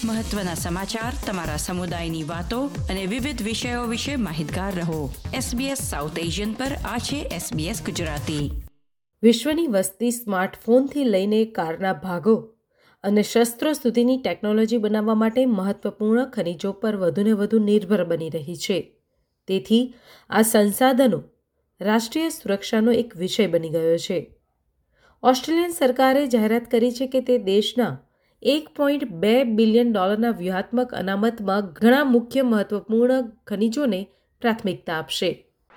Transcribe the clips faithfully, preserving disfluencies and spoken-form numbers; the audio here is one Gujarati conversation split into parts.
મહત્વના સમાચાર, તમારા સમુદાયની વાતો અને વિવિધ વિષયો વિશે માહિતગાર રહો. એસબીએસ સાઉથ એશિયન પર આ છે એસબીએસ ગુજરાતી. વિશ્વની વસ્તી સ્માર્ટફોનથી લઈને કારના ભાગો અને શસ્ત્રો સુધીની ટેકનોલોજી બનાવવા માટે મહત્વપૂર્ણ ખનિજો પર વધુને વધુ નિર્ભર બની રહી છે. તેથી આ સંસાધનો રાષ્ટ્રીય સુરક્ષાનો એક વિષય બની ગયો છે. ઓસ્ટ્રેલિયન સરકારે જાહેરાત કરી છે કે તે દેશના એક પોઈન્ટ બે બિલિયન ડોલરના વ્યૂહાત્મક અનામતમાં ઘણા મુખ્ય મહત્વપૂર્ણ ખનિજોને પ્રાથમિકતા આપશે.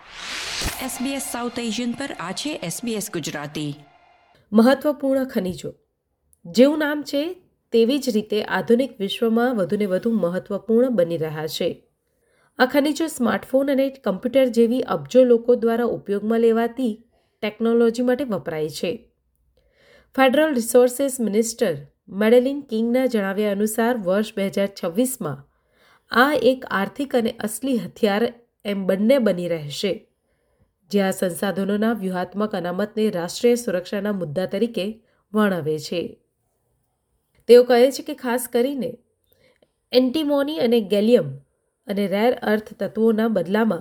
એસબીએસ સાઉથ એશિયન પર આ છે એસબીએસ ગુજરાતી. મહત્વપૂર્ણ ખનિજો જેવું નામ છે તેવી જ રીતે આધુનિક વિશ્વમાં વધુને વધુ મહત્વપૂર્ણ બની રહ્યા છે. આ ખનિજો સ્માર્ટફોન અને કમ્પ્યુટર જેવી અબજો લોકો દ્વારા ઉપયોગમાં લેવાતી ટેકનોલોજી માટે વપરાય છે. ફેડરલ રિસોર્સિસ મિનિસ્ટર મેડેલિન કિંગના જણાવ્યા અનુસાર વર્ષ બે હજાર છવ્વીસમાં આ એક આર્થિક અને અસલી હથિયાર એમ બંને બની રહેશે, જે આ સંસાધનોના વ્યૂહાત્મક અનામતને રાષ્ટ્રીય સુરક્ષાના મુદ્દા તરીકે વર્ણવે છે. તેઓ કહે છે કે ખાસ કરીને એન્ટીમોની અને ગેલિયમ અને રેર અર્થ તત્વોના બદલામાં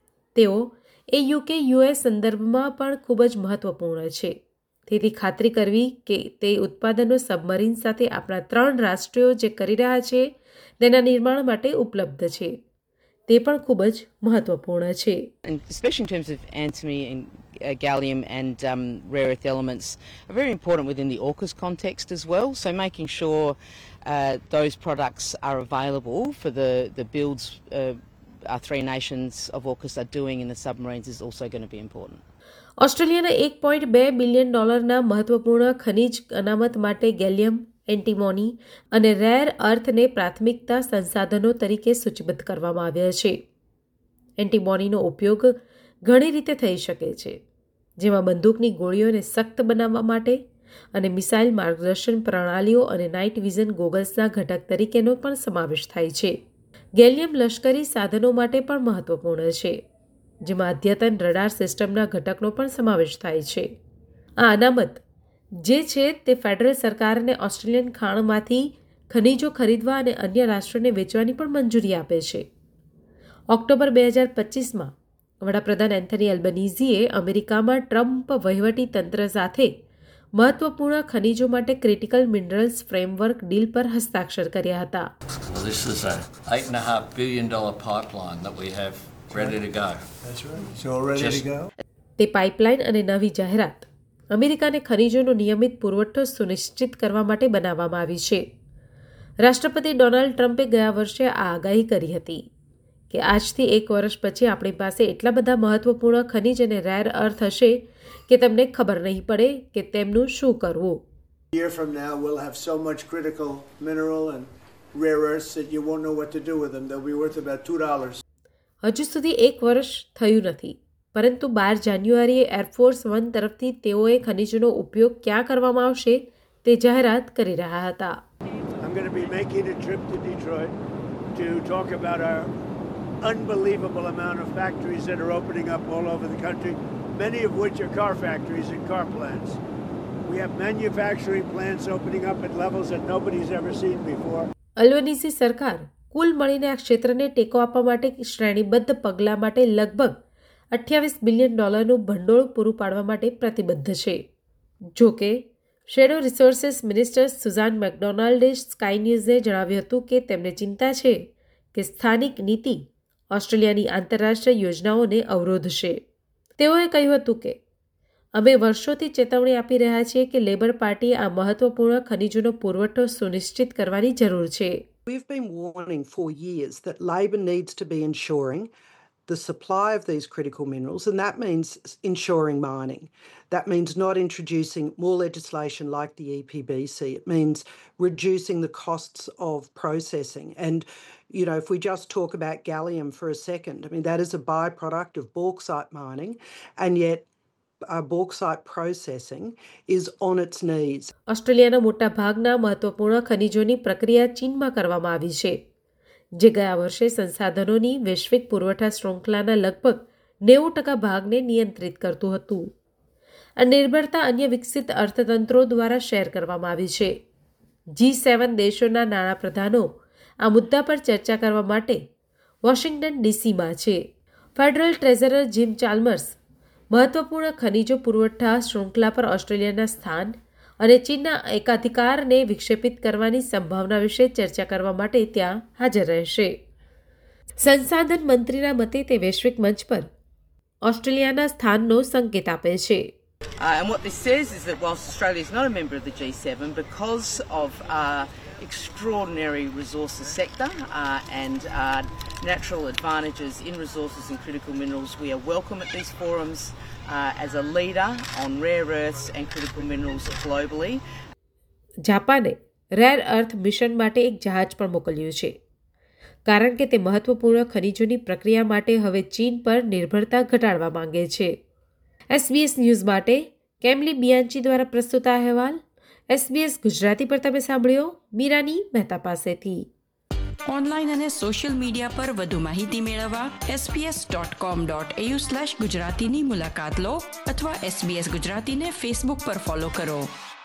તેઓ એ યુકે યુએસ સંદર્ભમાં પણ ખૂબ જ મહત્વપૂર્ણ છે. તેથી ખાતરી કરવી કે તે ઉત્પાદનો સબમરીન સાથે આપણા ત્રણ રાષ્ટ્રો જે કરી રહ્યા છે તેના નિર્માણ માટે ઉપલબ્ધ છે તે પણ ખૂબ જ મહત્વપૂર્ણ છે. And especially in terms of antimony and uh, gallium and um, rare earth elements are very important within the AUKUS context as well. So making sure uh, those products are available for the, the builds uh, our three nations of AUKUS are doing in the submarines is also going to be important. ઓસ્ટ્રેલિયાના એક પોઈન્ટ બે બિલિયન ડોલરના મહત્વપૂર્ણ ખનિજ અનામત માટે ગેલિયમ, એન્ટીમોની અને રેર અર્થને પ્રાથમિકતા સંસાધનો તરીકે સૂચિબદ્ધ કરવામાં આવ્યા છે. એન્ટીમોનીનો ઉપયોગ ઘણી રીતે થઈ શકે છે, જેમાં બંદૂકની ગોળીઓને સખ્ત બનાવવા માટે અને મિસાઇલ માર્ગદર્શન પ્રણાલીઓ અને નાઇટ વિઝન ગોગલ્સના ઘટક તરીકેનો પણ સમાવેશ થાય છે. ગેલિયમ લશ્કરી સાધનો માટે પણ મહત્વપૂર્ણ છે, જેમાં અદ્યતન રડાર સિસ્ટમના ઘટકનો પણ સમાવેશ થાય છે. આ અનામત જે છે તે ફેડરલ સરકારને ઓસ્ટ્રેલિયન ખાણમાંથી ખનિજો ખરીદવા અને અન્ય રાષ્ટ્રોને વેચવાની પણ મંજૂરી આપે છે. ઓક્ટોબર બે હજાર પચીસમાં વડાપ્રધાન એન્થની એલ્બનીઝીએ અમેરિકામાં ટ્રમ્પ વહીવટી તંત્ર સાથે મહત્વપૂર્ણ ખનિજો માટે ક્રિટિકલ મિનરલ્સ ફ્રેમવર્ક ડીલ પર હસ્તાક્ષર કર્યા હતા. Well, this is a eight and a half billion dollar pipeline that we have ready to go. That's right. It's all ready Just- to go. તે પાઇપલાઇન અને નવી જાહેરાત અમેરિકાને ખનિજોનો નિયમિત પુરવઠો સુનિશ્ચિત કરવા માટે બનાવવામાં આવી છે. રાષ્ટ્રપતિ ડોનાલ્ડ ટ્રમ્પે ગયા વર્ષે આ આગાહી કરી હતી કે આજથી એક વર્ષ પછી આપણી પાસે એટલા બધા મહત્વપૂર્ણ ખનિજ અને રેર અર્થ હશે કે તમને ખબર નહીં પડે કે તેમનું શું કરવું. A year from now, we'll have so much critical mineral and rare earths that you won't know what to do with them. They'll be worth about two dollars. હજુ સુધી એક વર્ષ થયું નથી, પરંતુ બાર જાન્યુઆરીએ એરફોર્સ વન તરફથી તેઓએ ખનિજોનો ઉપયોગ ક્યાં કરવામાં આવશે તે જાહેરાત કરી રહ્યા હતા. I'm going to be making a trip to Detroit to talk about our unbelievable amount of factories that are opening up all over the country, many of which are car factories and car plants. We have manufacturing plants opening up at levels that nobody's ever seen before. Albanese સરકાર કુલ મળીને આ ક્ષેત્રને ટેકો આપવા માટે શ્રેણીબદ્ધ પગલાં માટે લગભગ અઠ્યાવીસ બિલિયન ડોલરનું ભંડોળ પૂરું પાડવા માટે પ્રતિબદ્ધ છે. જો કે શેડો રિસોર્સિસ મિનિસ્ટર સુઝાન મેકડોનાલ્ડે સ્કાય ન્યૂઝને જણાવ્યું હતું કે તેમને ચિંતા છે કે સ્થાનિક નીતિ ઓસ્ટ્રેલિયાની આંતરરાષ્ટ્રીય યોજનાઓને અવરોધશે. તેઓએ કહ્યું હતું કે અમે વર્ષોથી ચેતવણી આપી રહ્યા છીએ કે લેબર પાર્ટીએ આ મહત્વપૂર્ણ ખનિજોનો પુરવઠો સુનિશ્ચિત કરવાની જરૂર છે. We've been warning for years that Labor needs to be ensuring the supply of these critical minerals, and that means ensuring mining. That means not introducing more legislation like the E P B C. It means reducing the costs of processing. And, you know, if we just talk about gallium for a second, I mean, that is a byproduct of bauxite mining, and yet uh, bauxite processing is on its knees. ઓસ્ટ્રેલિયાના મોટા ભાગના મહત્વપૂર્ણ ખનિજોની પ્રક્રિયા ચીનમાં કરવામાં આવી છે, જે ગયા વર્ષે સંસાધનોની વૈશ્વિક પુરવઠા શૃંખલાના લગભગ નેવું ટકા ભાગને નિયંત્રિત કરતું હતું. આ નિર્ભરતા અન્ય વિકસિત અર્થતંત્રો દ્વારા શેર કરવામાં આવી છે. જી સેવન દેશોના નાણાપ્રધાનો આ મુદ્દા પર ચર્ચા કરવા માટે વોશિંગ્ટન ડીસીમાં છે. ફેડરલ ટ્રેઝરર જીમ ચાલ્મર્સ મહત્વપૂર્ણ ખનિજો પુરવઠા શૃંખલા પર ઓસ્ટ્રેલિયાના સ્થાન અને ચીનના એકાધિકારને વિક્ષેપિત કરવાની સંભાવના વિશે ચર્ચા કરવા માટે ત્યાં હાજર રહેશે. સંસાધન મંત્રીના મતે તે વૈશ્વિક મંચ પર ઓસ્ટ્રેલિયાના સ્થાનનો સંકેત આપે છે. Uh, and what this says is that whilst Australia is not a member of the G seven, because of our extraordinary resources sector uh, and uh, natural advantages in resources and critical minerals, we are welcome at these forums uh, as a leader on rare earths and critical minerals globally. જાપાને રેર અર્થ મિશન માટે એક જહાજ પણ મોકલ્યું છે, કારણ કે તે મહત્વપૂર્ણ ખનિજોની પ્રક્રિયા માટે હવે ચીન પર નિર્ભરતા ઘટાડવા માંગે છે. એસબીએસ ન્યૂઝ માટે કેમલી બિયાંચી દ્વારા પ્રસ્તુત આ અહેવાલ એસબીએસ ગુજરાતી પર તમે સાંભળ્યો મીરાની મહેતા પાસેથી. ઓનલાઈન અને સોશિયલ મીડિયા પર વધુ માહિતી મેળવવા SBS dot com dot AU slash ગુજરાતીની મુલાકાત લો અથવા એસબીએસ ગુજરાતીને ફેસબુક પર ફોલો કરો.